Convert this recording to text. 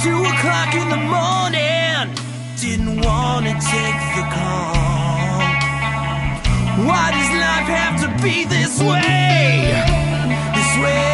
2 o'clock in the morning, didn't wanna take the call. Why does life have to be this way? This way.